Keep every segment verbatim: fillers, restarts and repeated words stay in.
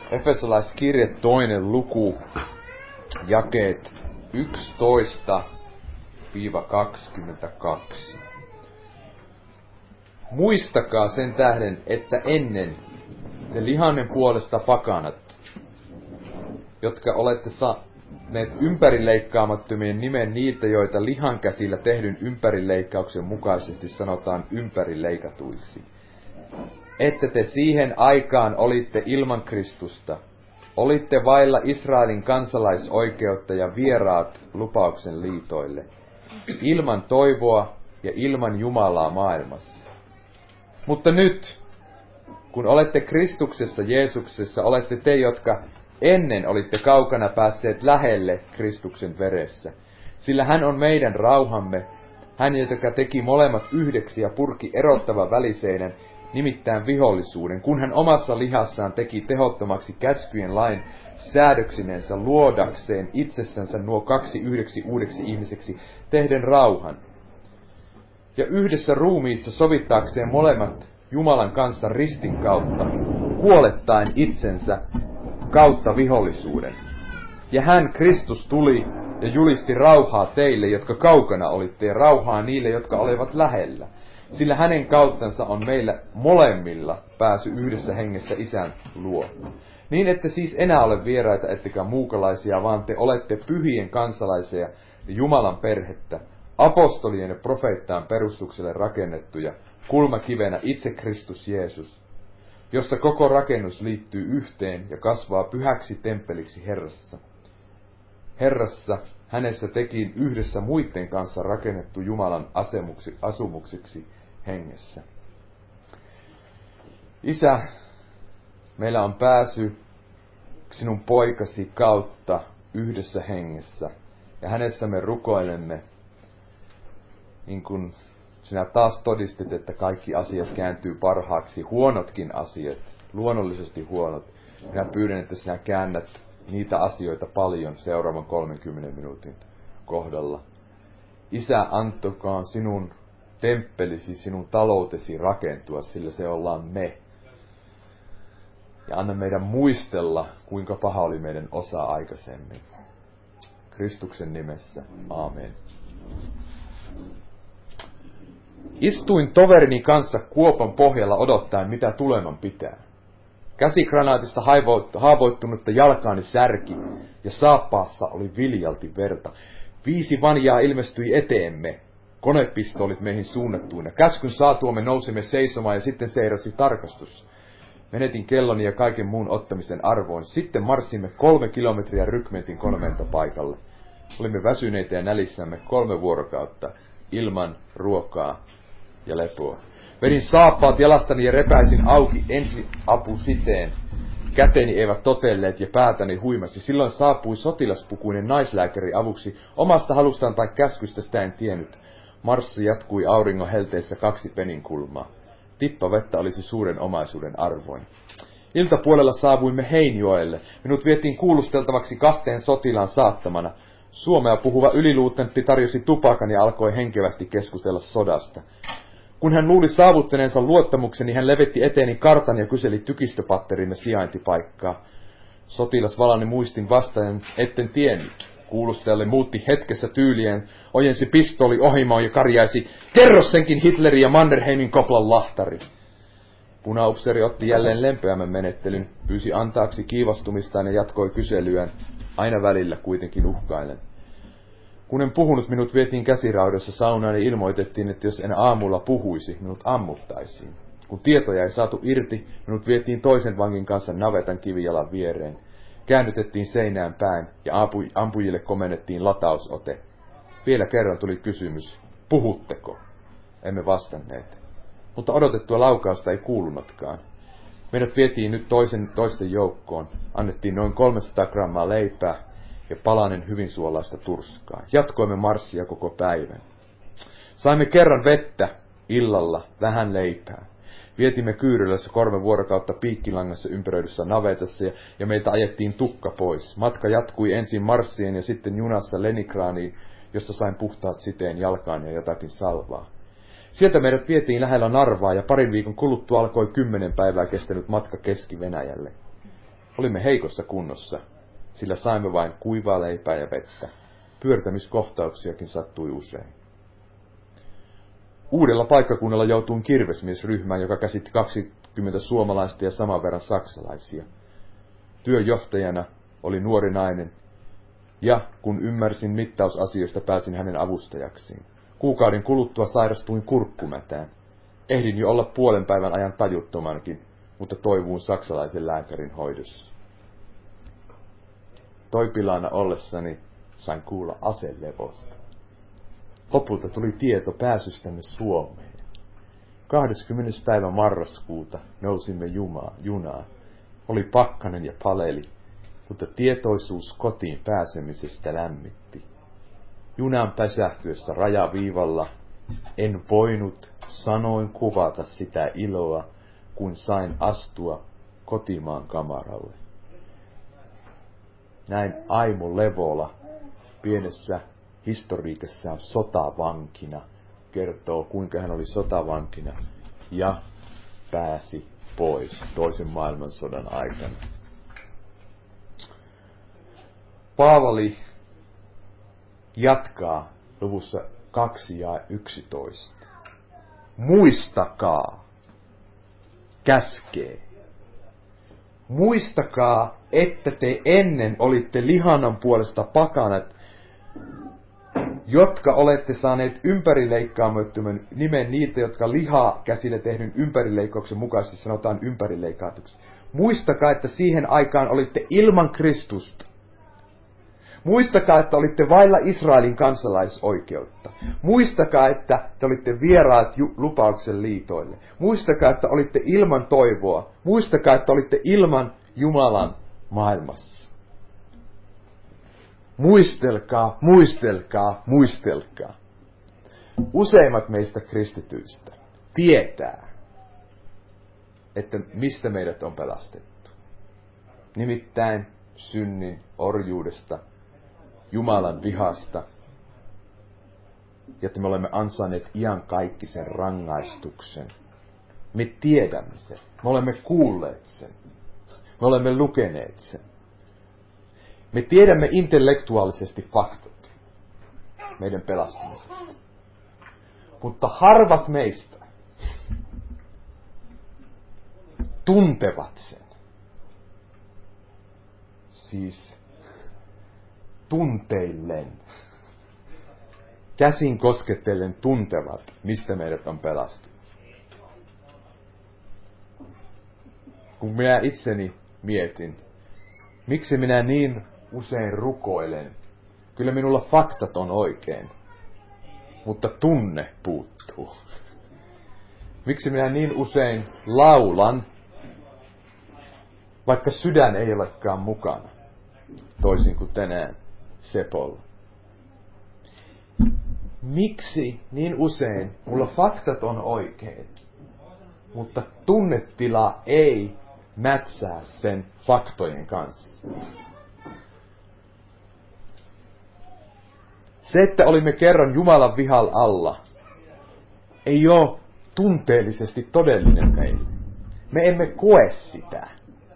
Efesolaiskirje toinen luku, jakeet yksitoista kaksikymmentäkaksi. Muistakaa sen tähden, että ennen te lihannen puolesta pakanat, jotka olette saaneet ympärileikkaamattomien nimen niiltä, joita lihan käsillä tehdyn ympärileikkauksen mukaisesti sanotaan ympärileikatuiksi. Että te siihen aikaan olitte ilman Kristusta, olitte vailla Israelin kansalaisoikeutta ja vieraat lupauksen liitoille, ilman toivoa ja ilman Jumalaa maailmassa. Mutta nyt, kun olette Kristuksessa Jeesuksessa, olette te, jotka ennen olitte kaukana päässeet lähelle Kristuksen veressä. Sillä hän on meidän rauhamme, hän, joka teki molemmat yhdeksi ja purki erottavan väliseinän, nimittäin vihollisuuden, kun hän omassa lihassaan teki tehottomaksi käskyjen lain säädöksinensä luodakseen itsessänsä nuo kaksi yhdeksi uudeksi ihmiseksi tehden rauhan. Ja yhdessä ruumiissa sovittaakseen molemmat Jumalan kanssa ristin kautta, kuolettaen itsensä kautta vihollisuuden. Ja hän, Kristus, tuli ja julisti rauhaa teille, jotka kaukana olitte, ja rauhaa niille, jotka olivat lähellä. Sillä hänen kauttansa on meillä molemmilla pääsy yhdessä hengessä Isän luo. Niin ette siis enää ole vieraita ettekä muukalaisia, vaan te olette pyhien kansalaisia ja Jumalan perhettä, apostolien ja profeettaan perustukselle rakennettuja, kulmakivenä itse Kristus Jeesus, jossa koko rakennus liittyy yhteen ja kasvaa pyhäksi temppeliksi Herrassa. Herrassa hänessä tekin yhdessä muiden kanssa rakennettu Jumalan asemuksi, asumuksiksi hengessä. Isä, meillä on pääsy sinun poikasi kautta yhdessä hengessä, ja hänessä me rukoilemme, niin kuin sinä taas todistit, että kaikki asiat kääntyy parhaaksi, huonotkin asiat, luonnollisesti huonot. Minä pyydän, että sinä käännät niitä asioita paljon seuraavan kolmenkymmenen minuutin kohdalla. Isä, antokaan sinun temppelisi, sinun taloutesi rakentua, sillä se ollaan me. Ja anna meidän muistella, kuinka paha oli meidän osa aikaisemmin. Kristuksen nimessä. Aamen. Istuin toverini kanssa kuopan pohjalla odottaen, mitä tuleman pitää. Käsikranaatista haavoittunutta jalkaani särki, ja saappaassa oli viljalti verta. Viisi vanjaa ilmestyi eteemme, konepistoolit meihin suunnattuina. Käskyn saatuamme nousimme seisomaan, ja sitten seurasi tarkastus. Menetin kelloni ja kaiken muun ottamisen arvoon. Sitten marssimme kolme kilometriä rykmentin konventopaikalle. Olimme väsyneitä ja nälissämme kolme vuorokautta, ilman ruokaa ja lepoa. Vedin saappaat jalastani ja repäisin auki ensiapusiteen. Käteni eivät totelleet ja päätäni huimasi. Silloin saapui sotilaspukuinen naislääkäri avuksi. Omasta halustaan tai käskystä sitä en tiennyt. Marssi jatkui auringon helteessä kaksi peninkulmaa. Tippa vettä olisi suuren omaisuuden arvoin. Iltapuolella saavuimme Heinjoelle. Minut vietiin kuulusteltavaksi kahteen sotilaan saattamana. Suomea puhuva yliluutentti tarjosi tupakan ja alkoi henkevästi keskustella sodasta. Kun hän luuli saavuttaneensa luottamukseni, hän levetti eteeni kartan ja kyseli tykistöpatterimme sijaintipaikkaa. Sotilas valani muistin vastaan, etten tiennyt. Kuulustajalle muutti hetkessä tyylien, ojensi pistooli ohimoon ja karjaisi, kerro senkin Hitlerin ja Mannerheimin koplan lahtari. Punaupseeri otti jälleen lempeämmän menettelyn, pyysi antaaksi kiivastumistaan ja jatkoi kyselyään, aina välillä kuitenkin uhkailen. Kun en puhunut, minut vietiin käsiraudassa saunaan ja ilmoitettiin, että jos en aamulla puhuisi, minut ammuttaisiin. Kun tietoja ei saatu irti, minut vietiin toisen vangin kanssa navetan kivijalan viereen. Käännytettiin seinään päin ja ampujille komennettiin latausote. Vielä kerran tuli kysymys, puhutteko? Emme vastanneet. Mutta odotettua laukausta ei kuulunutkaan. Meidät vietiin nyt toisen, toisten joukkoon. Annettiin noin kolmesataa grammaa leipää ja palanen hyvin suolaista turskaa. Jatkoimme marssia koko päivän. Saimme kerran vettä, illalla vähän leipää. Vietimme Kyyrylässä kolme vuorokautta piikkilangassa ympäröidyssä navetassa ja, ja meiltä ajettiin tukka pois. Matka jatkui ensin marssien ja sitten junassa Leningradiin, jossa sain puhtaat siteen jalkaan ja jotakin salvaa. Sieltä meidät vietiin lähellä Narvaa ja parin viikon kuluttua alkoi kymmenen päivää kestänyt matka Keski-Venäjälle. Olimme heikossa kunnossa, sillä saimme vain kuivaa leipää ja vettä. Pyörtämiskohtauksiakin sattui usein. Uudella paikkakunnalla joutuin kirvesmiesryhmään, joka käsitti kaksikymmentä suomalaista ja saman verran saksalaisia. Työjohtajana oli nuori nainen, ja kun ymmärsin mittausasioista, pääsin hänen avustajaksiin. Kuukauden kuluttua sairastuin kurkkumätään. Ehdin jo olla puolen päivän ajan tajuttomankin, mutta toivuin saksalaisen lääkärin hoidossa. Toipilaana ollessani sain kuulla aselevosta. Lopulta tuli tieto pääsystämme Suomeen. kahdeskymmenes päivä marraskuuta nousimme jumaa, junaan. Oli pakkanen ja paleli, mutta tietoisuus kotiin pääsemisestä lämmitti. Junan pysähtyessä rajaviivalla en voinut sanoin kuvata sitä iloa, kun sain astua kotimaan kamaralle. Näin Aimo Levola pienessä historiikassaan sotavankina kertoo, kuinka hän oli sotavankina ja pääsi pois toisen maailmansodan aikana. Paavali jatkaa luvussa kaksi ja yksitoista. Muistakaa, käskee. Muistakaa, että te ennen olitte lihanan puolesta pakanat, jotka olette saaneet ympärileikkaamattoman nimen niiltä, jotka lihaa käsillä tehdyn ympärileikkauksen mukaisesti sanotaan ympärileikkaatuksi. Muistakaa, että siihen aikaan olitte ilman Kristusta. Muistakaa, että olitte vailla Israelin kansalaisoikeutta. Muistakaa, että te olitte vieraat lupauksen liitoille. Muistakaa, että olitte ilman toivoa. Muistakaa, että olitte ilman Jumalan maailmassa. Muistelkaa, muistelkaa, muistelkaa. Useimmat meistä kristityistä tietää, että mistä meidät on pelastettu. Nimittäin synnin orjuudesta, Jumalan vihasta, ja että me olemme ansainneet iankaikkisen rangaistuksen. Me tiedämme sen. Me olemme kuulleet sen. Me olemme lukeneet sen. Me tiedämme intellektuaalisesti faktat meidän pelastumisesta. Mutta harvat meistä tuntevat sen. Siis tunteillen, käsin kosketellen tuntevat, mistä meidät on pelastunut. Kun minä itseni mietin, miksi minä niin usein rukoilen, kyllä minulla faktat on oikein, mutta tunne puuttuu. Miksi minä niin usein laulan, vaikka sydän ei olekaan mukana, toisin kuin tänään Sepolla. Miksi niin usein mulla faktat on oikein, mutta tunnetila ei mätsää sen faktojen kanssa? Se, että olimme kerran Jumalan vihan alla, ei ole tunteellisesti todellinen meille. Me emme koe sitä.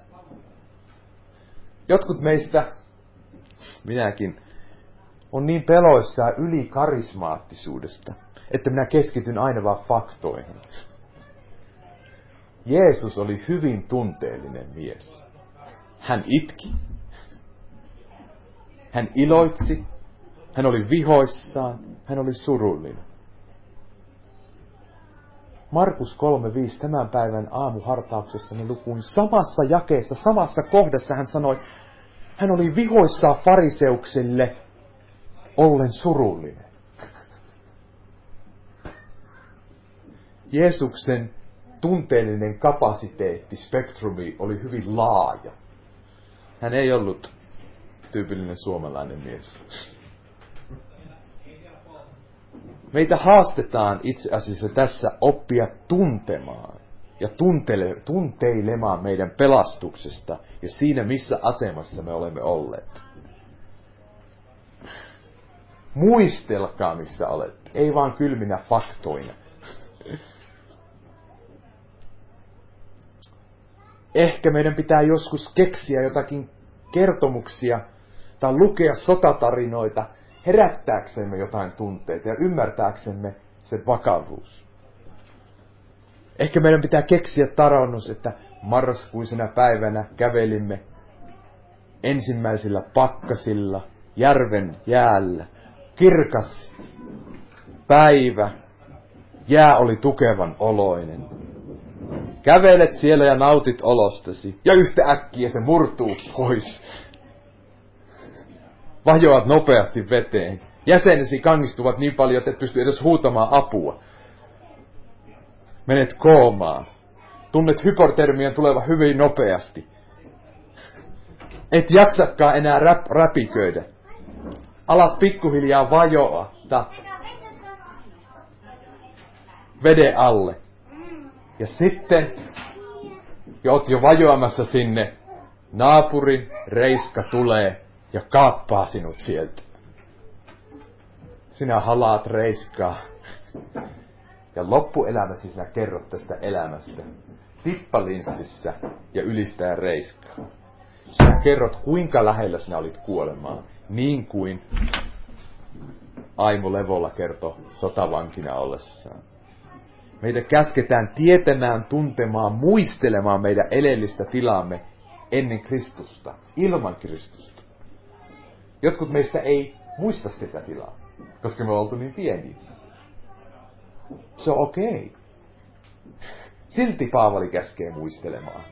Jotkut meistä, minäkin, on niin peloissaan yli karismaattisuudesta, että minä keskityn aina vaan faktoihin. Jeesus oli hyvin tunteellinen mies. Hän itki. Hän iloitsi. Hän oli vihoissaan. Hän oli surullinen. Markus kolme viisi tämän päivän aamuhartauksessani lukuin samassa jakeessa, samassa kohdassa hän sanoi, hän oli vihoissaan fariseuksille ollen surullinen. Jeesuksen tunteellinen kapasiteetti, spektrumi oli hyvin laaja. Hän ei ollut tyypillinen suomalainen mies. Meitä haastetaan itse asiassa tässä oppia tuntemaan ja tuntele, tunteilemaan meidän pelastuksesta ja siinä, missä asemassa me olemme olleet. Muistelkaa, missä olette, ei vaan kylminä faktoina. Ehkä meidän pitää joskus keksiä jotakin kertomuksia tai lukea sotatarinoita herättääksemme jotain tunteita ja ymmärtääksemme sen vakavuus. Ehkä meidän pitää keksiä taronnus, että marraskuisena päivänä kävelimme ensimmäisillä pakkasilla järven jäällä. Kirkas päivä, jää oli tukevan oloinen. Kävelet siellä ja nautit olostasi, ja yhtä äkkiä se murtuu pois. Vajoat nopeasti veteen. Jäsenesi kangistuvat niin paljon, että et pysty edes huutamaan apua. Menet koomaan. Tunnet hypotermian tuleva hyvin nopeasti. Et jaksakaan enää rap, räpiköidä. Alat pikkuhiljaa vajoa veden alle. Ja sitten, ja oot jo vajoamassa sinne, naapurin reiska tulee ja kaappaa sinut sieltä. Sinä halaat reiskaa. Ja loppuelämäsi sinä kerrot tästä elämästä tippalinssissä ja ylistää reiskaa. Sinä kerrot, kuinka lähellä sinä olit kuolemaan, niin kuin Aimo Levola kertoi sotavankina ollessaan. Meitä käsketään tietämään, tuntemaan, muistelemaan meidän elellistä tilaamme ennen Kristusta, ilman Kristusta. Jotkut meistä ei muista sitä tilaa, koska me ollaan oltu niin pieniä. Se on okei. Okay. Silti Paavali käskee muistelemaan.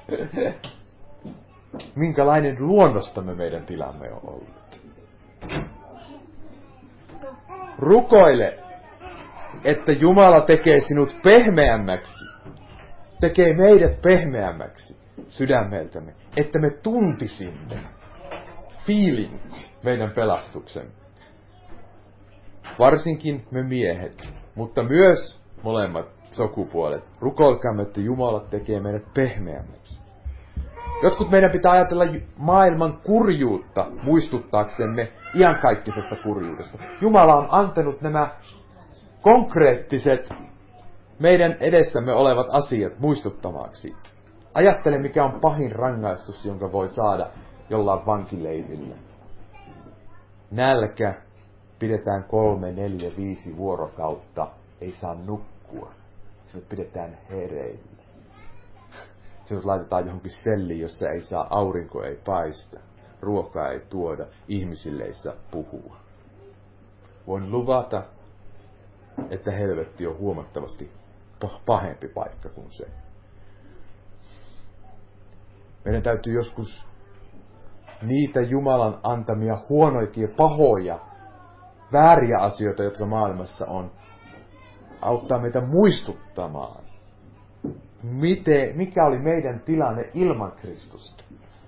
Minkälainen luonnostamme meidän tilamme on ollut. Rukoile, että Jumala tekee sinut pehmeämmäksi. Tekee meidät pehmeämmäksi sydämeltämme. Että me tuntisimme feeling meidän pelastuksen. Varsinkin me miehet, mutta myös molemmat sukupuolet. Rukoilkaamme, että Jumala tekee meidät pehmeämmäksi. Jotkut meidän pitää ajatella maailman kurjuutta muistuttaaksemme iankaikkisesta kurjuudesta. Jumala on antanut nämä konkreettiset meidän edessämme olevat asiat muistuttamaksi siitä. Ajattele, mikä on pahin rangaistus, jonka voi saada jollain vankileirillä. Nälkä pidetään kolme, neljä, viisi vuorokautta. Ei saa nukkua. Sinut pidetään hereillä. Sinut laitetaan johonkin selliin, jossa ei saa, aurinko ei paista. Ruokaa ei tuoda. Ihmisille ei saa puhua. Voin luvata, että helvetti on huomattavasti pahempi paikka kuin se. Meidän täytyy joskus niitä Jumalan antamia huonoikia, pahoja, vääriä asioita, jotka maailmassa on, auttaa meitä muistuttamaan, miten, mikä oli meidän tilanne ilman Kristusta.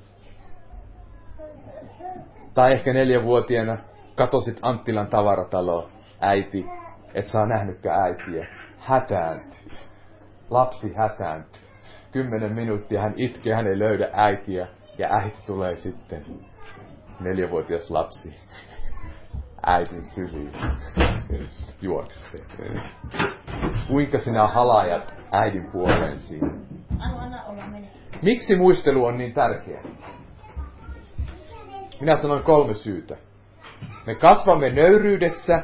Tai ehkä neljävuotiaana katosit Anttilan tavarataloon, äiti, et saa nähnytkään äitiä, hätääntyy. Lapsi hätääntyy. Kymmenen minuuttia hän itkee, hän ei löydä äitiä, ja äiti tulee sitten, neljävuotias lapsi, äitin syliin, juoksee. Kuinka sinä halajat äidin puoleen siinä? Miksi muistelu on niin tärkeä? Minä sanon kolme syytä. Me kasvamme nöyryydessä,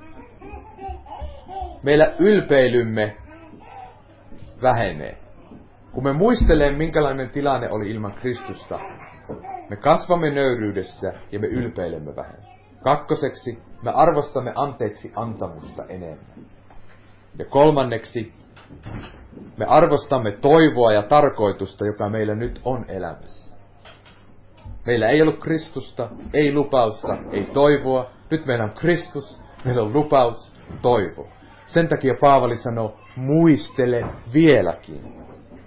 meillä ylpeilymme vähenee. Kun me muistelemme, minkälainen tilanne oli ilman Kristusta, me kasvamme nöyryydessä ja me ylpeilemme vähän. Kakkoseksi, me arvostamme anteeksi antamusta enemmän. Ja kolmanneksi, me arvostamme toivoa ja tarkoitusta, joka meillä nyt on elämässä. Meillä ei ollut Kristusta, ei lupausta, ei toivoa. Nyt meillä on Kristus, meillä on lupaus, toivo. Sen takia Paavali sanoo, muistele vieläkin.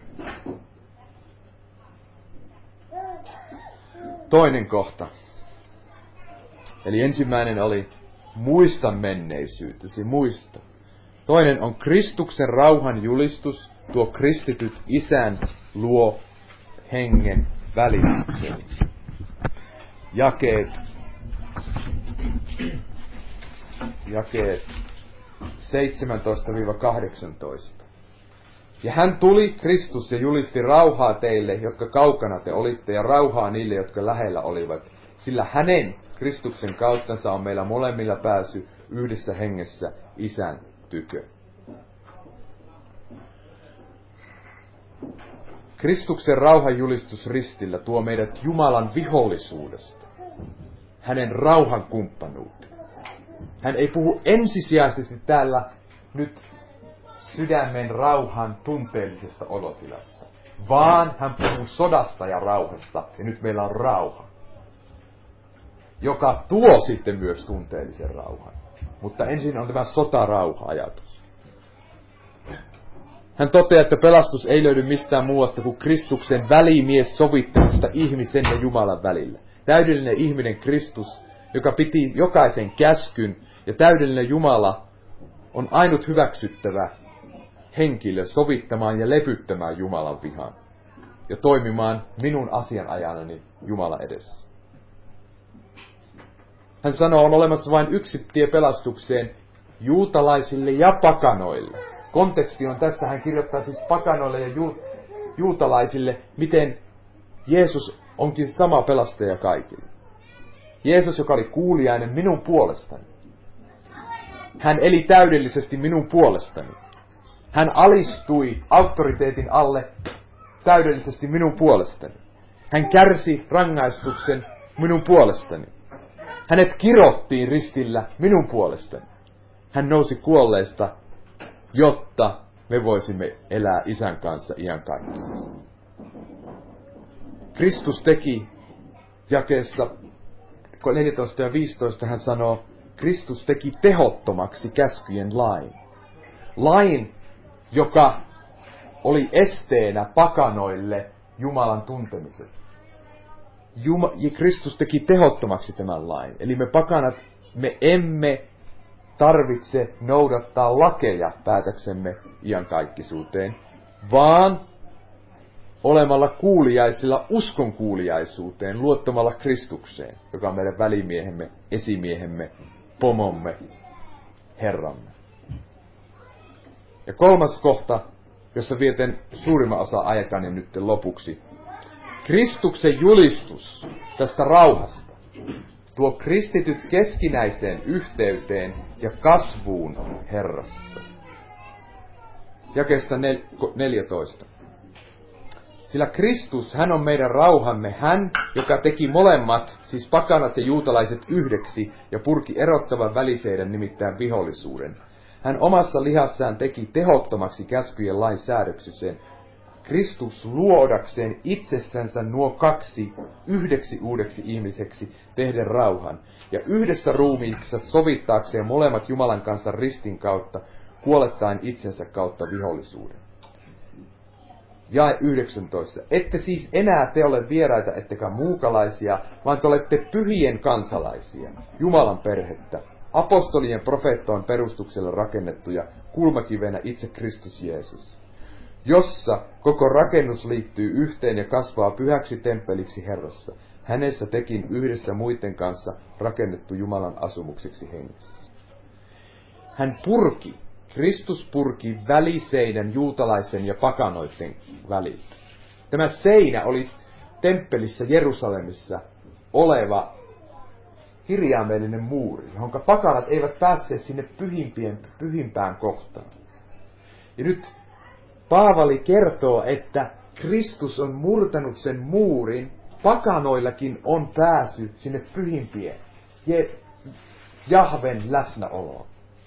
Toinen kohta. Eli ensimmäinen oli, muista menneisyytesi, muista. Toinen on Kristuksen rauhan julistus, tuo kristityt Isän luo hengen välityksen. Jakeet, jakeet seitsemäntoista kahdeksantoista. Ja hän tuli, Kristus, ja julisti rauhaa teille, jotka kaukana te olitte, ja rauhaa niille, jotka lähellä olivat. Sillä hänen, Kristuksen kauttansa, on meillä molemmilla pääsy yhdessä hengessä Isän tykö. Kristuksen rauhanjulistus ristillä tuo meidät Jumalan vihollisuudesta, hänen rauhan kumppanuuteen. Hän ei puhu ensisijaisesti täällä nyt sydämen rauhan tunteellisesta olotilasta, vaan hän puhuu sodasta ja rauhasta, ja nyt meillä on rauha, joka tuo sitten myös tunteellisen rauhan. Mutta ensin on tämä sotarauha-ajatus. Hän toteaa, että pelastus ei löydy mistään muuasta kuin Kristuksen välimies sovittelusta ihmisen ja Jumalan välillä. Täydellinen ihminen Kristus, joka piti jokaisen käskyn, ja täydellinen Jumala on ainut hyväksyttävä henkilö sovittamaan ja lepyttämään Jumalan vihan ja toimimaan minun asianajanani Jumala edessä. Hän sanoo, on olemassa vain yksi tie pelastukseen juutalaisille ja pakanoille. Konteksti on tässä, hän kirjoittaa siis pakanoille ja ju- juutalaisille, miten Jeesus onkin sama pelastaja kaikille. Jeesus, joka oli kuuliainen minun puolestani. Hän eli täydellisesti minun puolestani. Hän alistui auktoriteetin alle täydellisesti minun puolestani. Hän kärsi rangaistuksen minun puolestani. Hänet kirottiin ristillä minun puolestani. Hän nousi kuolleista, jotta me voisimme elää Isän kanssa iankaikkisesti. Kristus teki jakeessa neljätoista ja viisitoista hän sanoo, Kristus teki tehottomaksi käskyjen lain. Lain, joka oli esteenä pakanoille Jumalan tuntemisessa. Juma, ja Kristus teki tehottomaksi tämän lain. Eli me pakanat, me emme tarvitse noudattaa lakeja päätäksemme iankaikkisuuteen, vaan olemalla kuuliaisilla uskon kuuliaisuuteen, luottamalla Kristukseen, joka on meidän välimiehemme, esimiehemme, pomomme, Herramme. Ja kolmas kohta, jossa vieten suurimman osa aikani nyt lopuksi. Kristuksen julistus tästä rauhasta tuo kristityt keskinäiseen yhteyteen ja kasvuun Herrassa. Jakeesta neljätoista. Sillä Kristus, hän on meidän rauhamme, hän, joka teki molemmat, siis pakanat ja juutalaiset yhdeksi ja purki erottavan väliseiden nimittäin vihollisuuden. Hän omassa lihassaan teki tehottomaksi käskyjen lain säädöksyseen. Kristus luodakseen itsessänsä nuo kaksi yhdeksi uudeksi ihmiseksi tehden rauhan ja yhdessä ruumiiksi sovittaakseen molemmat Jumalan kanssa ristin kautta, kuolettaen itsensä kautta vihollisuuden. Jae yhdeksäntoista. Ette siis enää te ole vieraita ettekä muukalaisia, vaan te olette pyhien kansalaisia, Jumalan perhettä, apostolien profeettojen perustuksella rakennettuja, kulmakivenä itse Kristus Jeesus, jossa koko rakennus liittyy yhteen ja kasvaa pyhäksi temppeliksi Herrassa. Hänessä tekin yhdessä muiden kanssa rakennettu Jumalan asumukseksi hengessä. Hän purki, Kristus purki väliseinän juutalaisen ja pakanoiden väliltä. Tämä seinä oli temppelissä Jerusalemissa oleva kirjaimellinen muuri, jonka pakanat eivät päässeet sinne pyhimpien, pyhimpään kohtaan. Ja nyt Paavali kertoo, että Kristus on murtanut sen muurin, pakanoillakin on pääsy sinne pyhimpien, Jahven läsnäoloon.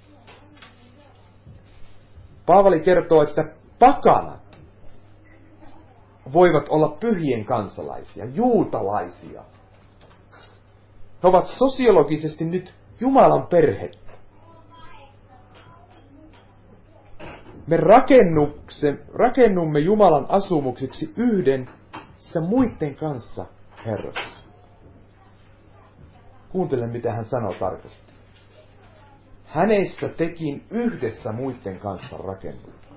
Paavali kertoo, että pakanat voivat olla pyhien kansalaisia, juutalaisia. He ovat sosiologisesti nyt Jumalan perhettä. Me rakennumme Jumalan asumuksiksi yhdessä muiden kanssa Herrassa. Kuuntele, mitä hän sanoo tarkasti. Hänessä tekin yhdessä muiden kanssa rakennut.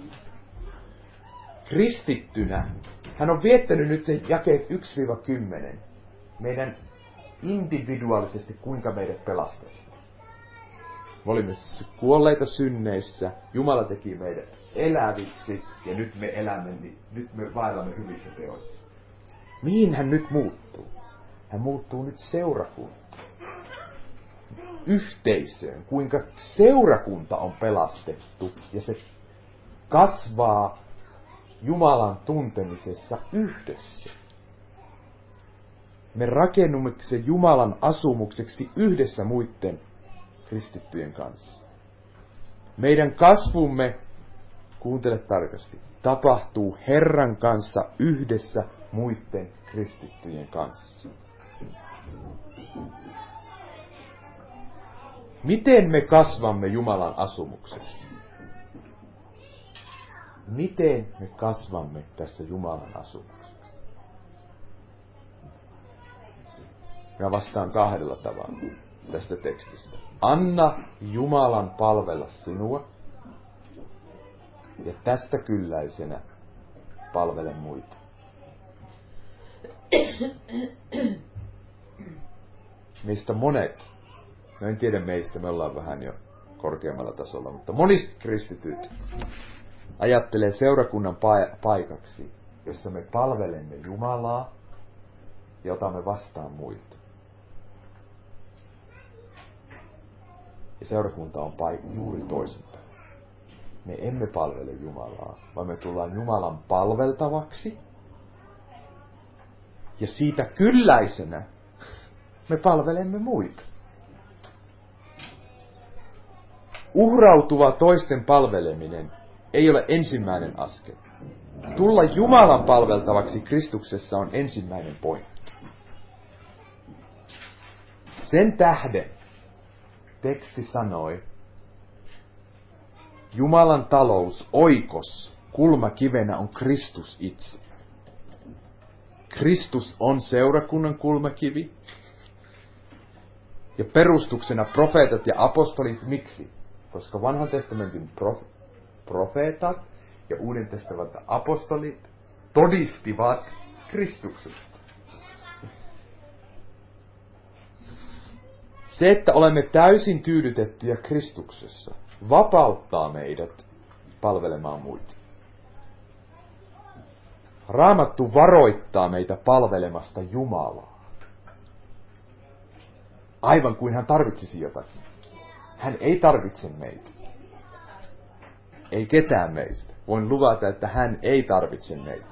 Kristittynä hän on viettänyt nyt sen jakeet yksi kymmenen. Meidän individuaalisesti, kuinka meidät pelastetaan. Me olimme kuolleita synneissä, Jumala teki meidät eläviksi, ja nyt me elämme, niin nyt me vaellamme hyvissä teoissa. Mihin hän nyt muuttuu? Hän muuttuu nyt seurakuntaan. Yhteisöön, kuinka seurakunta on pelastettu, ja se kasvaa Jumalan tuntemisessa yhdessä. Me rakennumme se Jumalan asumukseksi yhdessä muiden kristittyjen kanssa. Meidän kasvumme, kuuntele tarkasti, tapahtuu Herran kanssa yhdessä muiden kristittyjen kanssa. Miten me kasvamme Jumalan asumukseksi? Miten me kasvamme tässä Jumalan asumuksessa? Mä vastaan kahdella tavalla tästä tekstistä. Anna Jumalan palvella sinua, ja tästä kylläisenä palvele muita. Meistä monet, no en tiedä meistä, me ollaan vähän jo korkeammalla tasolla, mutta monista kristityt ajattelee seurakunnan paikaksi, jossa me palvelemme Jumalaa ja otamme vastaan muilta. Ja seurakunta on paikka juuri toisinpäin. Me emme palvele Jumalaa, vaan me tullaan Jumalan palveltavaksi. Ja siitä kylläisenä me palvelemme muita. Uhrautuva toisten palveleminen ei ole ensimmäinen askel. Tulla Jumalan palveltavaksi Kristuksessa on ensimmäinen pointti. Sen tähden teksti sanoi, Jumalan talous oikos kulmakivenä on Kristus itse. Kristus on seurakunnan kulmakivi. Ja perustuksena profeetat ja apostolit. Miksi? Koska vanhan testamentin prof- profeetat ja uuden testamentin apostolit todistivat Kristuksesta. Se, että olemme täysin tyydytettyjä Kristuksessa, vapauttaa meidät palvelemaan muita. Raamattu varoittaa meitä palvelemasta Jumalaa. Aivan kuin hän tarvitsisi jotakin. Hän ei tarvitse meitä. Ei ketään meistä. Voin luvata, että hän ei tarvitse meitä.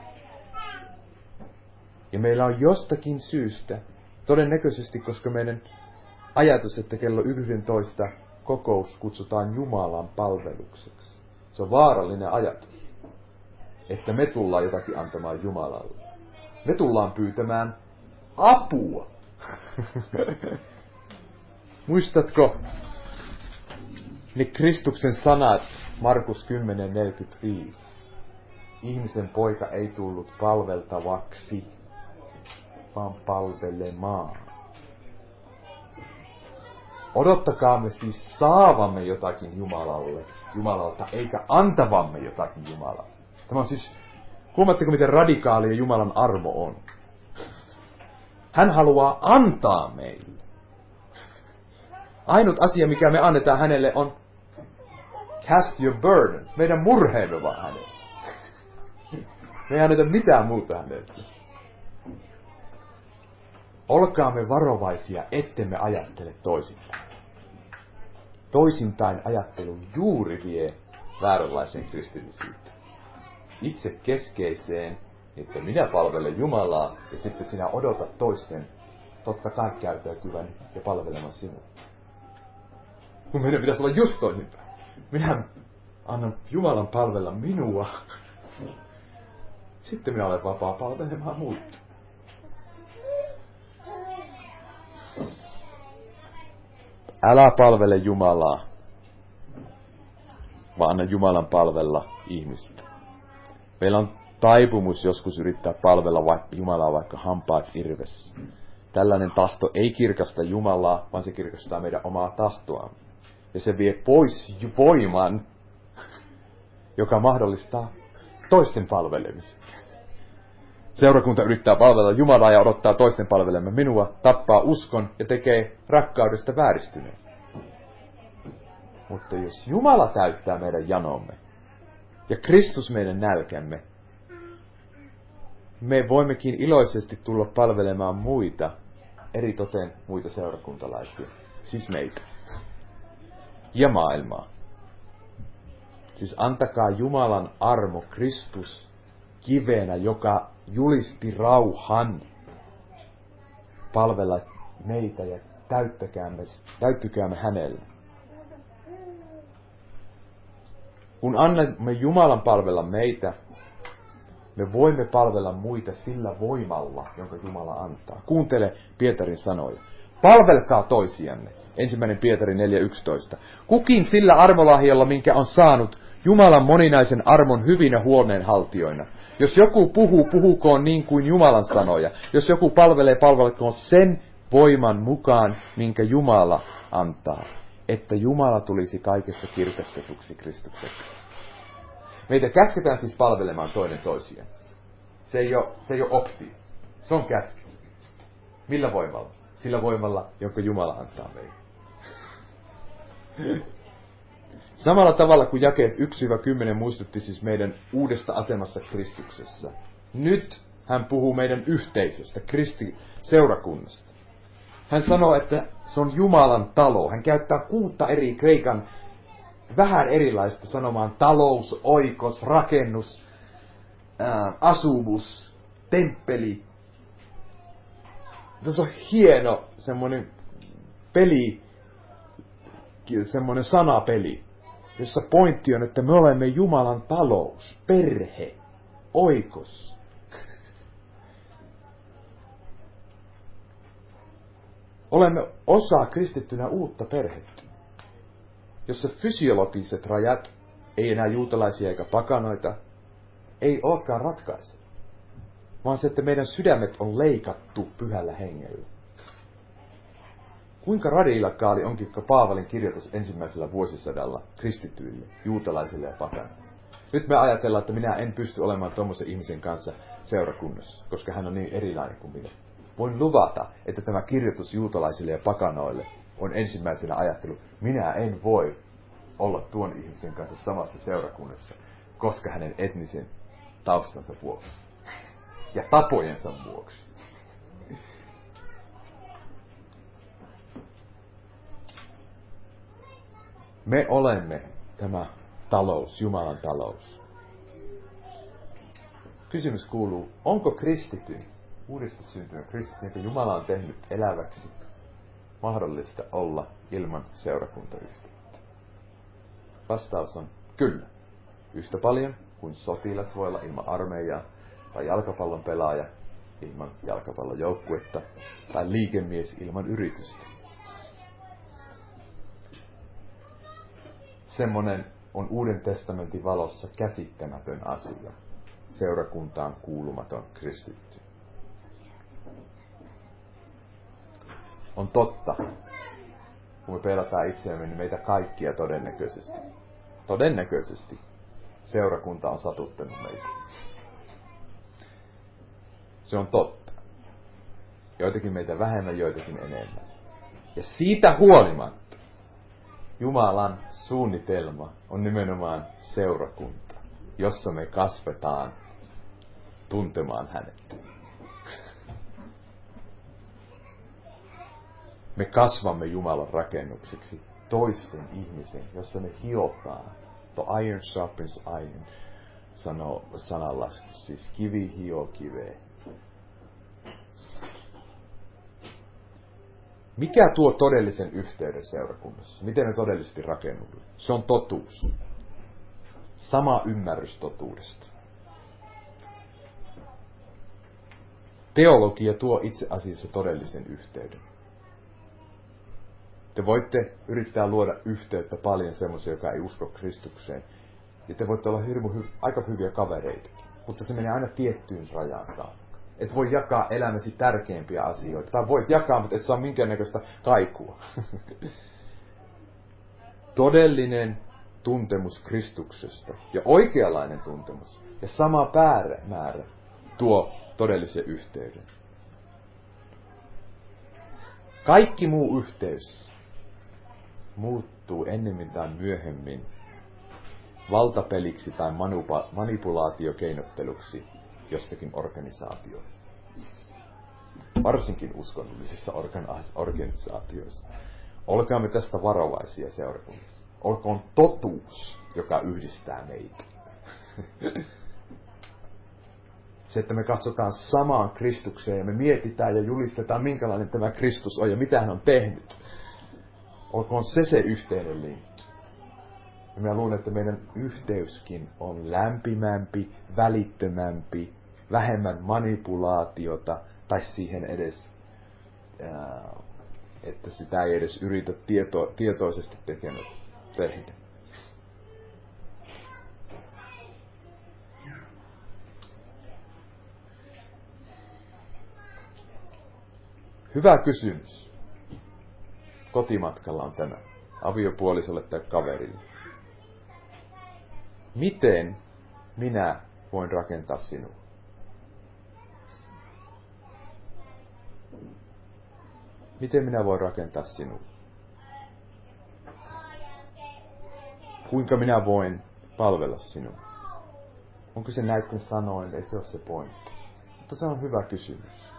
Ja meillä on jostakin syystä, todennäköisesti koska meidän ajatus, että kello yksitoista kokous kutsutaan Jumalan palvelukseksi. Se on vaarallinen ajatus, että me tullaan jotakin antamaan Jumalalle. Me tullaan pyytämään apua. Muistatko ne Kristuksen sanat Markus kymmenen neljäkymmentäviisi? Ihmisen poika ei tullut palveltavaksi, vaan palvelemaan. Odottakaamme siis saavamme jotakin Jumalalle, Jumalalta, eikä antavamme jotakin Jumalalle. Tämä on siis, huomaatteko miten radikaalia Jumalan armo on? Hän haluaa antaa meille. Ainut asia, mikä me annetaan hänelle, on cast your burdens. Meidän murheemme vaan hänelle. Me ei anneta mitään muuta hänelle. Olkaamme varovaisia, ettemme ajattele toisinpäin. Toisinpäin ajattelu juuri vie vääränlaiseen kristillisyyteen. Itse keskeiseen, että minä palvelen Jumalaa ja sitten sinä odotat toisten totta kai käyttäytyvän ja palvelemaan sinua. Kun meidän pitäisi olla just toisinpäin. Minä annan Jumalan palvella minua. Sitten minä olen vapaa palvelemaan muita. Älä palvele Jumalaa, vaan anna Jumalan palvella ihmistä. Meillä on taipumus joskus yrittää palvella vaikka Jumalaa vaikka hampaat irvessä. Tällainen tahto ei kirkasta Jumalaa, vaan se kirkastaa meidän omaa tahtoa. Ja se vie pois voiman, joka mahdollistaa toisten palvelemisen. Seurakunta yrittää palvella Jumalaa ja odottaa toisten palvelemaan minua, tappaa uskon ja tekee rakkaudesta vääristyneen. Mutta jos Jumala täyttää meidän janomme ja Kristus meidän nälkämme, me voimmekin iloisesti tulla palvelemaan muita, eritoten muita seurakuntalaisia, siis meitä ja maailmaa. Siis antakaa Jumalan armo Kristus kivenä, joka julisti rauhan, palvella meitä ja täyttäkäämme, täyttykäämme hänelle. Kun annamme Jumalan palvella meitä, me voimme palvella muita sillä voimalla, jonka Jumala antaa. Kuuntele Pietarin sanoja. Palvelkaa toisianne. Ensimmäinen Pietari neljä yksitoista. Kukin sillä armolahjalla, minkä on saanut Jumalan moninaisen armon hyvinä huoneenhaltijoina. Jos joku puhuu, puhukoon niin kuin Jumalan sanoja. Jos joku palvelee, palvelkoon sen voiman mukaan, minkä Jumala antaa. Että Jumala tulisi kaikessa kirkastetuksi Kristuksen. Meitä käsketään siis palvelemaan toinen toisiaan. Se ei ole, se ei ole optio. Se on käsky. Millä voimalla? Sillä voimalla, jonka Jumala antaa meille. Samalla tavalla kuin jakeet yksi kymmenen muistutti siis meidän uudesta asemassa Kristuksessa. Nyt hän puhuu meidän yhteisöstä, Kristi seurakunnasta. Hän sanoo, että se on Jumalan talo. Hän käyttää kuutta eri kreikan vähän erilaista sanomaan talous, oikos, rakennus, ää, asumus, temppeli. Tässä on hieno semmoinen peli, semmoinen sanapeli, jossa pointti on, että me olemme Jumalan talous, perhe, oikos. Olemme osa kristittynä uutta perhettä, jossa fysiologiset rajat, ei enää juutalaisia eikä pakanoita, ei olekaan ratkaise, vaan se, että meidän sydämet on leikattu pyhällä hengellä. Kuinka radikaali onkin Paavalin kirjoitus ensimmäisellä vuosisadalla kristityille, juutalaisille ja pakanoille. Nyt me ajatellaan, että minä en pysty olemaan tuommoisen ihmisen kanssa seurakunnassa, koska hän on niin erilainen kuin minä. Voin luvata, että tämä kirjoitus juutalaisille ja pakanoille on ensimmäisenä ajattelu, minä en voi olla tuon ihmisen kanssa samassa seurakunnassa, koska hänen etnisen taustansa vuoksi ja tapojensa vuoksi. Me olemme tämä talous, Jumalan talous. Kysymys kuuluu, onko kristityn, uudesta syntynyt kristityn, jonka Jumala on tehnyt eläväksi, mahdollista olla ilman seurakuntayhteyttä? Vastaus on kyllä. Yhtä paljon kuin sotilas voi olla ilman armeijaa, tai jalkapallon pelaaja ilman jalkapallon joukkuetta, tai liikemies ilman yritystä. Semmoinen on Uuden testamentin valossa käsittämätön asia. Seurakuntaan kuulumaton kristitty. On totta, kun me pelataan itseämme, niin meitä kaikkia todennäköisesti, todennäköisesti seurakunta on satuttanut meitä. Se on totta. Joitakin meitä vähemmän, joitakin enemmän. Ja siitä huolimatta Jumalan suunnitelma on nimenomaan seurakunta, jossa me kasvetaan tuntemaan hänet. Me kasvamme Jumalan rakennuksiksi toisten ihmisen, jossa me hiotaan. The iron sharpens iron, sanoo sananlasku, siis kivi hioo kiveä. Mikä tuo todellisen yhteyden seurakunnassa? Miten me todellisesti rakennumme? Se on totuus. Sama ymmärrys totuudesta. Teologia tuo itse asiassa todellisen yhteyden. Te voitte yrittää luoda yhteyttä paljon semmoisia, joka ei usko Kristukseen. Ja te voitte olla hirmu hy- aika hyviä kavereitakin. Mutta se menee aina tiettyyn rajaan saakka. Et voi jakaa elämäsi tärkeimpiä asioita. Tai voit jakaa, mutta et saa minkäännäköistä kaikua. Todellinen tuntemus Kristuksesta ja oikeanlainen tuntemus ja sama päämäärä tuo todellisen yhteyden. Kaikki muu yhteys, muut muuttuu ennemmin tai myöhemmin valtapeliksi tai manupa- manipulaatiokeinotteluksi jossakin organisaatiossa. Varsinkin uskonnollisissa organ- organisaatioissa. Olkaamme tästä varovaisia seurakunnassa. Olkoon totuus, joka yhdistää meitä. Se, että me katsotaan samaan Kristukseen ja me mietitään ja julistetaan, minkälainen tämä Kristus on ja mitä hän on tehnyt. Olkoon se se yhteinen linkki. Ja minä luulen, että meidän yhteyskin on lämpimämpi, välittömämpi, vähemmän manipulaatiota tai siihen edes, ää, että sitä ei edes yritä tieto, tietoisesti tekemään, tehdä. Hyvä kysymys. Kotimatkalla on tämä. Aviopuolisolle tai kaverille. Miten minä voin rakentaa sinua? Miten minä voin rakentaa sinua? Kuinka minä voin palvella sinua? Onko se näin, kun sanoin, ei se ole se pointti. Mutta se on hyvä kysymys.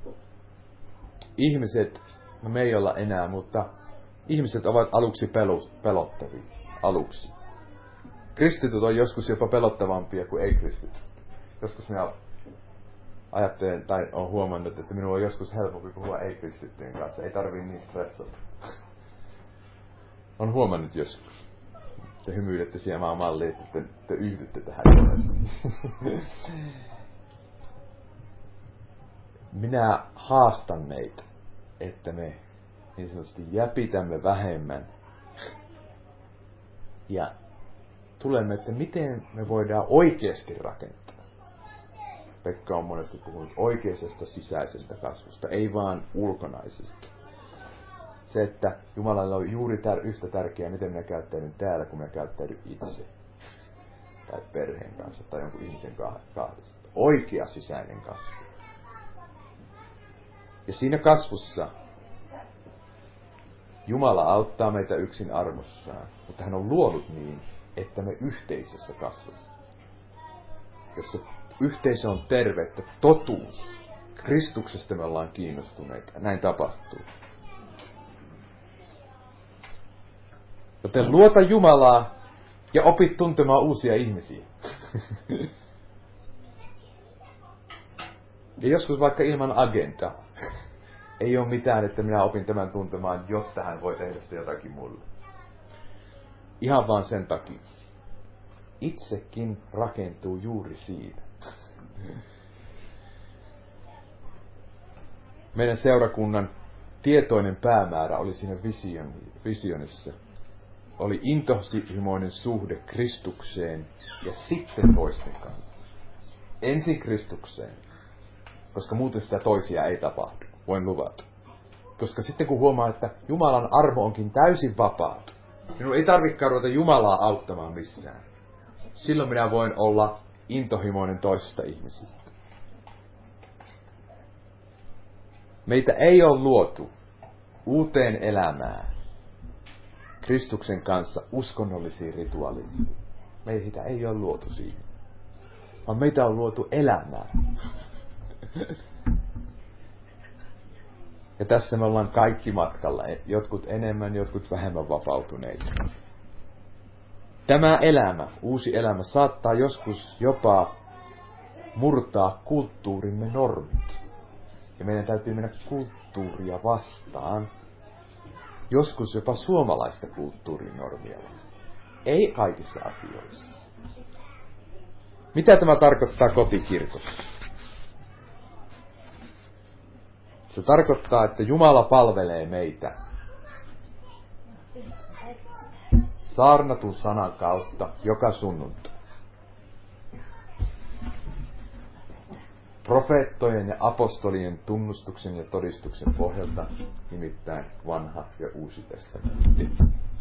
Ihmiset, no me ei olla enää, mutta ihmiset ovat aluksi pelottavia. Aluksi. Kristityt on joskus jopa pelottavampia kuin ei-kristityt. Joskus minä ajattelen, tai olen huomannut, että minun on joskus helpompi puhua ei-kristittyjen kanssa. Ei tarvitse niin stressata. Olen huomannut joskus. Te hymyilette siellä malliin, että te, te yhdytte tähän. Minä haastan meitä, että me niin sanotusti jäpitämme vähemmän. Ja tulemme, että miten me voidaan oikeasti rakentaa. Pekka on monesti puhunut oikeisesta sisäisestä kasvusta, ei vaan ulkonaisesta. Se, että Jumalalle on juuri tär- yhtä tärkeää, miten minä käyttäydyn täällä, kun minä käyttäydyn itse. Tai perheen kanssa, tai jonkun ihmisen kahdesta. Oikea sisäinen kasvu. Ja siinä kasvussa Jumala auttaa meitä yksin armossaan, mutta hän on luonut niin, että me yhteisössä kasvassa. Jossa yhteisö on tervettä, totuus. Kristuksesta me ollaan kiinnostuneita. Näin tapahtuu. Joten luota Jumalaa ja opit tuntemaan uusia ihmisiä. Ja joskus vaikka ilman agendaa. Ei ole mitään, että minä opin tämän tuntemaan, jotta hän voi tehdä sitä jotakin mulle. Ihan vaan sen takia. Itsekin rakentuu juuri siitä. Meidän seurakunnan tietoinen päämäärä oli siinä vision, visionissa. Oli intohimoinen suhde Kristukseen ja sitten toisten kanssa. Ensin Kristukseen, koska muuten sitä toisia ei tapahdu. Voin luvata. Koska sitten kun huomaa, että Jumalan armo onkin täysin vapaa, minun ei tarvitsekaan ruveta Jumalaa auttamaan missään. Silloin minä voin olla intohimoinen toisesta ihmisistä. Meitä ei ole luotu uuteen elämään Kristuksen kanssa uskonnollisiin rituaalisiin. Meitä ei ole luotu siihen. Vaan meitä on luotu elämään. Ja tässä me ollaan kaikki matkalla. Jotkut enemmän, jotkut vähemmän vapautuneita. Tämä elämä, uusi elämä, saattaa joskus jopa murtaa kulttuurimme normit. Ja meidän täytyy mennä kulttuuria vastaan. Joskus jopa suomalaista kulttuurinormia vastaan. Ei kaikissa asioissa. Mitä tämä tarkoittaa kotikirkossa? Se tarkoittaa, että Jumala palvelee meitä saarnatun sanan kautta joka sunnuntai. Profeettojen ja apostolien tunnustuksen ja todistuksen pohjalta, nimittäin vanha ja uusi testamentti.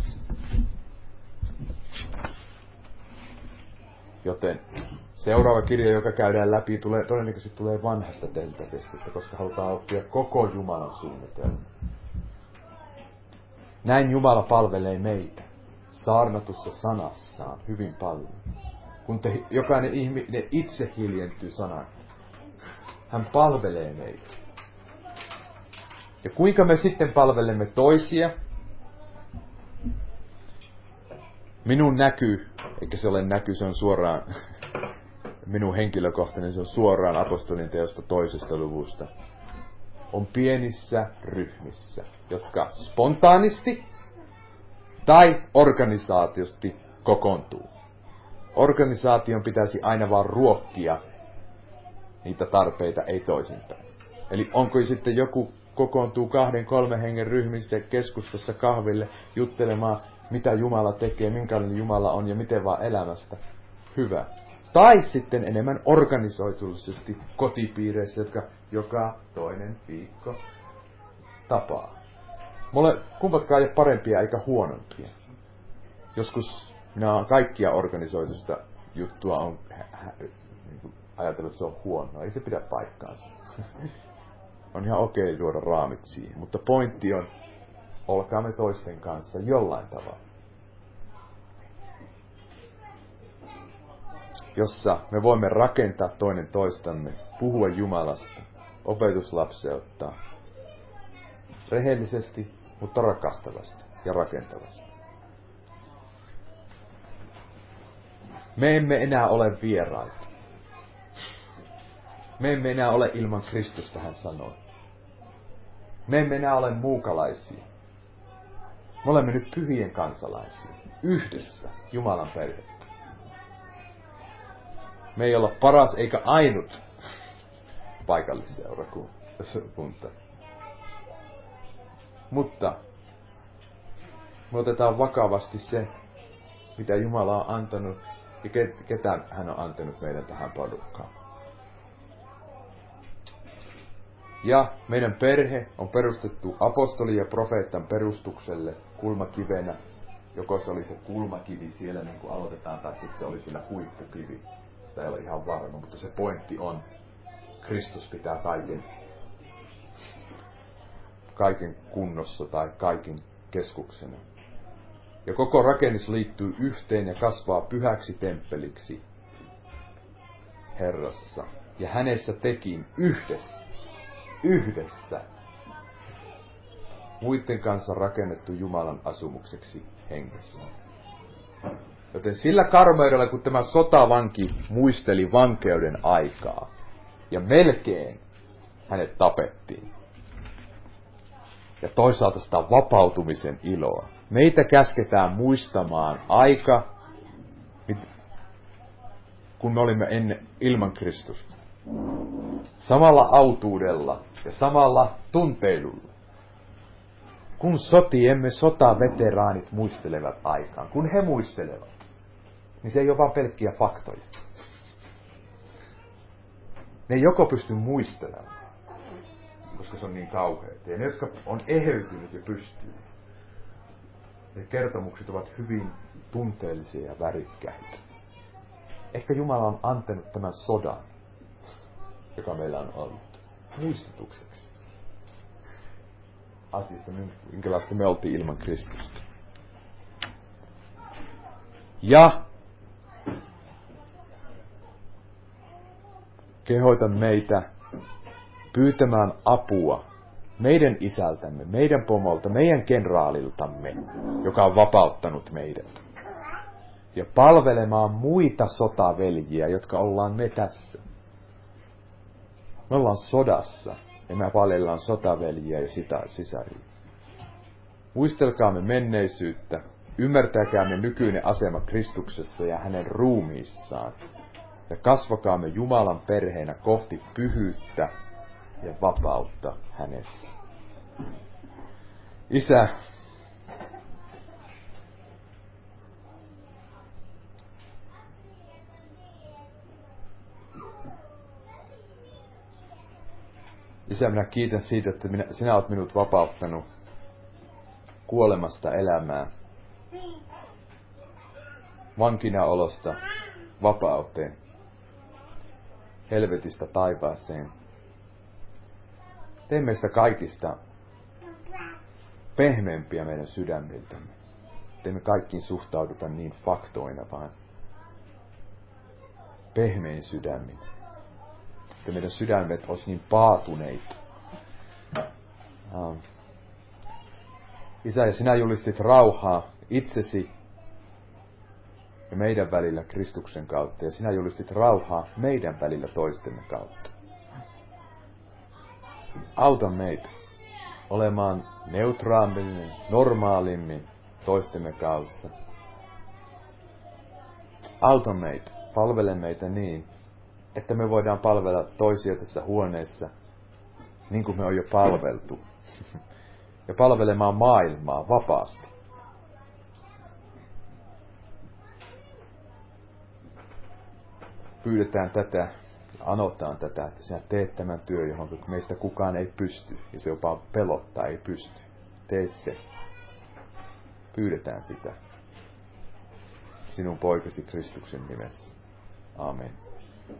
Joten seuraava kirja, joka käydään läpi, tulee, todennäköisesti tulee vanhasta testamentista, koska halutaan oppia koko Jumalan suunnitelma. Näin Jumala palvelee meitä saarnatussa sanassaan hyvin paljon. Kun te, jokainen ihminen itse hiljentyy sanaan, hän palvelee meitä. Ja kuinka me sitten palvelemme toisia? Minun näky, eikä se ole näky, se on suoraan, minun henkilökohtainen, se on suoraan apostolin teosta toisesta luvusta. On pienissä ryhmissä, jotka spontaanisti tai organisaatiosti kokoontuu. Organisaation pitäisi aina vaan ruokkia niitä tarpeita, ei toisinpäin. Eli onko sitten joku kokoontuu kahden, kolmen hengen ryhmissä keskustassa kahville juttelemaan, mitä Jumala tekee, minkälainen Jumala on ja miten vaan elämästä. Hyvä. Tai sitten enemmän organisoituisesti kotipiireissä, jotka joka toinen viikko tapaa. Mulle kummatkaan ei ole parempia eikä huonompia. Joskus minä olen kaikkia organisoitusta juttua on ajatellut, että se on huono. Ei se pidä paikkaansa. On ihan okei luoda raamit siihen. Mutta pointti on, olkaamme toisten kanssa jollain tavalla. Jossa me voimme rakentaa toinen toistamme, puhua Jumalasta, opetuslapseuttaa. Rehellisesti, mutta rakastavasti ja rakentavasti. Me emme enää ole vieraita. Me emme enää ole ilman Kristusta, hän sanoi. Me emme enää ole muukalaisia. Me olemme nyt pyhien kansalaisia. Yhdessä Jumalan perhettä. Me ei olla paras eikä ainut paikallisseurakunta. Mutta me otetaan vakavasti se, mitä Jumala on antanut ja ketä hän on antanut meidän tähän porukkaan. Ja meidän perhe on perustettu apostolin ja profeetan perustukselle kulmakivenä. Joko se oli se kulmakivi siellä, niin kuin aloitetaan, tai sitten se oli siinä huippukivi. Sitä ei ole ihan varma, mutta se pointti on, Kristus pitää kaiken, kaiken kunnossa tai kaiken keskuksena. Ja koko rakennus liittyy yhteen ja kasvaa pyhäksi temppeliksi Herrassa. Ja hänessä tekin yhdessä. Yhdessä muiden kanssa rakennettu Jumalan asumukseksi hengessä. Joten sillä karmeudella, kun tämä sotavanki muisteli vankeuden aikaa, ja melkein hänet tapettiin, ja toisaalta sitä vapautumisen iloa, meitä käsketään muistamaan aika, kun me olimme ennen ilman Kristusta. Samalla autuudella ja samalla tunteilulla. Kun sotiemme sotaveteraanit muistelevat aikaan, kun he muistelevat, niin se ei ole vaan pelkkiä faktoja. Ne ei joko pysty muistelemaan, koska se on niin kauheita. Ja ne, jotka on eheytynyt ja pystyy, ne kertomukset ovat hyvin tunteellisia ja värikkäitä. Ehkä Jumala on antanut tämän sodan, joka meillä on ollut, muistutukseksi asiasta, minkälaista me oltiin ilman Kristusta. Ja kehoitan meitä pyytämään apua meidän isältämme, meidän pomolta, meidän kenraaliltamme, joka on vapauttanut meidät. Ja palvelemaan muita sotaveljiä, jotka ollaan me tässä. Me ollaan sodassa ja me paljellaan sotaveljiä ja sitä sisaria. Muistelkaamme menneisyyttä, ymmärtäkäämme nykyinen asema Kristuksessa ja hänen ruumiissaan. Ja kasvakaamme Jumalan perheenä kohti pyhyyttä ja vapautta hänessä. Isä, Isä, minä kiitän siitä, että minä, sinä olet minut vapauttanut kuolemasta elämään, vankinaolosta vapauteen, helvetistä taivaaseen. Tee meistä kaikista pehmeämpiä meidän sydämiltämme. Ettei me kaikkiin suhtauduta niin faktoina, vaan pehmein sydämin. Että meidän sydämet olisi niin paatuneita. Uh, Isä, ja sinä julistit rauhaa itsesi ja meidän välillä Kristuksen kautta. Ja sinä julistit rauhaa meidän välillä toistemme kautta. Auta meitä olemaan neutraalimmin, normaalimmin toistemme kanssa. Auta meitä, palvele meitä niin, että me voidaan palvella toisia tässä huoneessa, niin kuin me on jo palveltu. Ja palvelemaan maailmaa vapaasti. Pyydetään tätä, anotaan tätä, että sinä teet tämän työ, johon meistä kukaan ei pysty. Ja se jopa pelottaa, ei pysty. Tee se. Pyydetään sitä. Sinun poikasi Kristuksen nimessä. Amen.